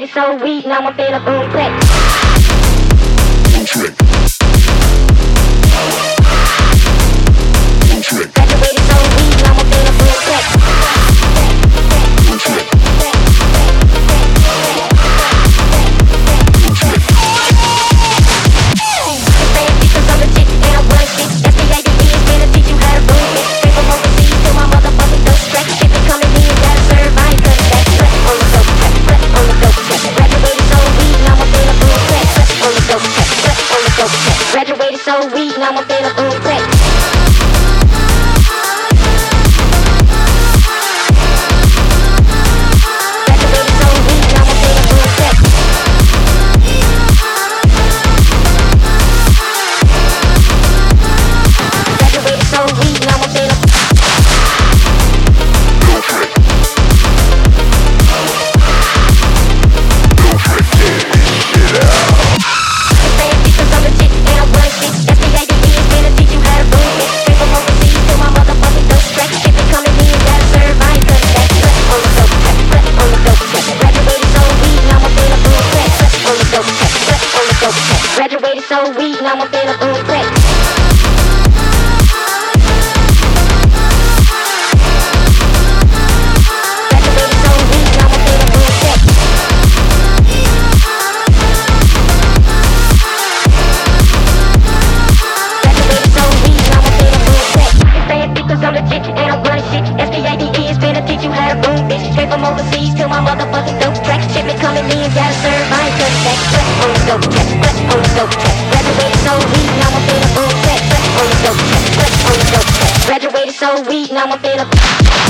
so weak, now I'm feeling boom click. Boom trick. Boom trick. Graduated so weak, now I'm feeling boom click. Boom trick. Graduated so weak, now I'm feeling boom click. Graduated so weak, now I'm feeling boom click. Graduated so weak, now I'm feeling. Boom trick. Boom trick. Get out. Because I'm legit and I run shit. SBADD is gonna teach you how to boom it. Straight from overseas to my motherfucking dope track. Shit be coming in, gotta serve, I ain't cutting that. Flex on the dope track, flex on the dope track. Graduated so weak, now I'm feeling boom click. Flex on the dope track, flex on the dope track. Graduated so weak, now I'm feeling boom click. Graduated so weak, now I'm feeling boom click. Graduated so weak, now I'm feeling boom click. Saying because I'm legit and I run shit. SBADE is finna teach you how to boom bitch. Straight from overseas to my motherfucking dope track. Shit be coming in, gotta serve, I ain't cutting that. Flex on the dope track, flex on the dope track. Graduated so weak, now I'm feeling boom click. Flex on the dope track, flex on the dope track. Graduated so weak, now I'm feeling.